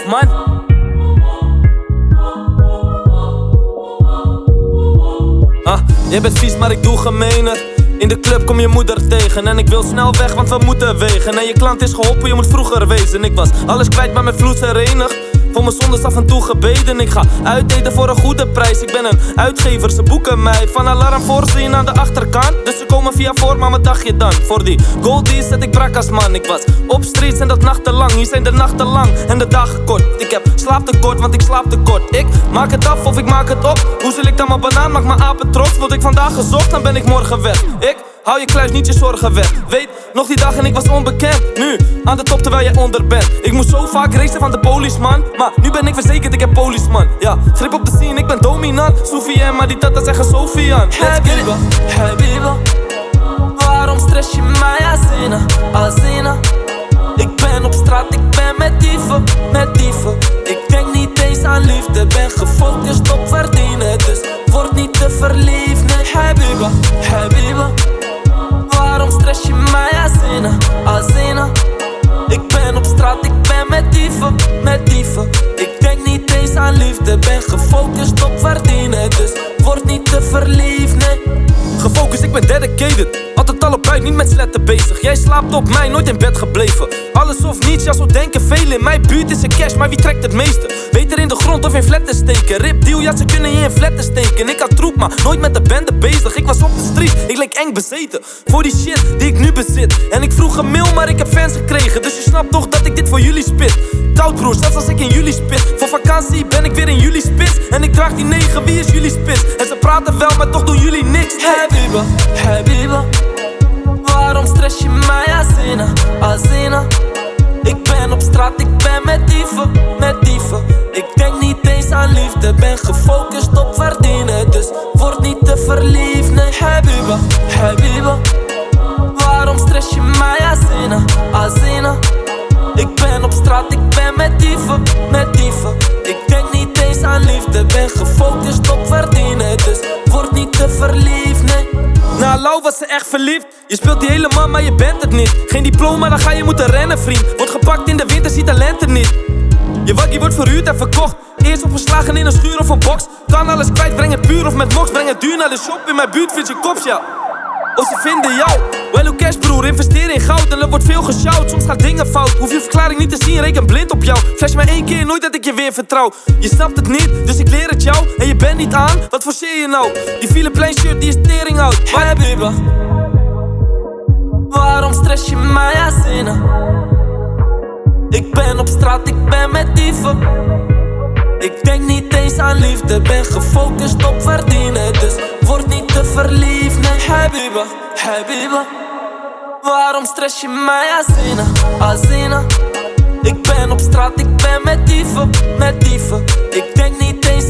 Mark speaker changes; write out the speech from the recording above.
Speaker 1: man. Je bent vies, maar ik doe gemener. In de club kom je moeder tegen. En ik wil snel weg, want we moeten wegen. En je klant is geholpen, je moet vroeger wezen. Ik was alles kwijt, maar met vloed herenigd. Voor mijn zondes af en toe gebeden. Ik ga uiteten voor een goede prijs. Ik ben een uitgever, ze boeken mij. Van alarm voorzien aan de achterkant. Dus ze komen via voor, maar wat dacht je dan? Voor die goldies zet ik brak als man. Ik was op streets en dat nachtenlang. Hier zijn de nachten lang en de dagen kort. Ik heb slaaptekort, want ik slaap tekort. Ik maak het af of ik maak het op. Hoe zal ik dan mijn banaan, maak mijn apen trots. Word ik vandaag gezocht, dan ben ik morgen weg. Ik hou je kluis, niet je zorgen weg. Weet, nog die dag en ik was onbekend. Nu, aan de top terwijl jij onder bent. Ik moest zo vaak racen van de policeman. Maar nu ben ik verzekerd, ik heb policeman. Ja, grip op de scene, ik ben dominant. Sophie en maar die tata zeggen Sofian. Habiba, Habiba, waarom stress je mij, Azina, Azina? Ik ben op straat, ik ben met dieven, met dieven. Ik denk niet eens aan liefde, ben gefocust op verdienen. Dus word niet te verliefd, nee. Habiba, Habiba, waarom stress je mij, Azina, Azina? Ik ben op straat, ik ben met dieven, met dieven. Ik denk niet eens aan liefde, ben gefocust op verdienen. Dus word niet te verliefd, nee. Gefocust, ik ben dedicated. Altijd al op buiten, niet met sletten bezig. Jij slaapt op mij, nooit in bed gebleven. Alles of niets, ja zo denken velen. In mijn buurt is er cash, maar wie trekt het meeste? Beter in de grond of in flatten steken. Rip deal, ja ze kunnen je in flatten steken. Ik had troep, maar nooit met de bende bezig. Ik was op de street, ik leek eng bezeten. Voor die shit die ik nu bezit. En ik vroeg een mail, maar ik heb fans gekregen. Dus je snapt toch dat ik dit voor jullie spit. Koud broer, zelfs als ik in jullie spit. Voor vakantie ben ik weer in jullie spits. En ik draag die 9, wie is jullie spits? En ze praten wel, maar toch doen jullie niks. Habiba, Habiba, waarom stress je mij, Azina, Azina? Ik ben op straat, ik ben met dieven, met dieven. Ik denk niet eens aan liefde, ben gefocust op verdienen. Dus word niet te verliefd, nee. Habiba, Habiba, waarom stress je mij, Azina, Azina? Ik ben op straat, ik ben met dieven, met dieven. Ik denk niet eens aan liefde, ben gefocust op verdienen. Dus word niet te verliefd, nee. Na Lau was ze echt verliefd. Je speelt die hele man, maar je bent het niet. Geen diploma, dan ga je moeten rennen, vriend. Wordt gepakt in de winter, ziet talent er niet. Je waggie wordt verhuurd en verkocht. Eerst opgeslagen in een schuur of een box. Kan alles kwijt, breng het puur of met mox. Breng het duur naar de shop, in mijn buurt vind je kops, ja. Of ze vinden jou. Well, cash broer, investeer in goud en er wordt veel gesjouwd. Soms gaan dingen fout, hoef je verklaring niet te zien, reken blind op jou. Flash mij 1 keer, nooit dat ik je weer vertrouw. Je snapt het niet, dus ik leer het jou. En je bent niet aan, wat forceer je nou? Die file plein shirt, die is tering oud. Habiba, waarom stress je mij, Azina? Ik ben op straat, ik ben met dieven. Ik denk niet eens aan liefde, ben gefocust op verdienen. Dus word niet te verliefd, nee. Habiba, Habiba, waarom stress je mij, Azina, Azina? Ik ben op straat, ik ben met dieven, met dieven. Ik denk niet eens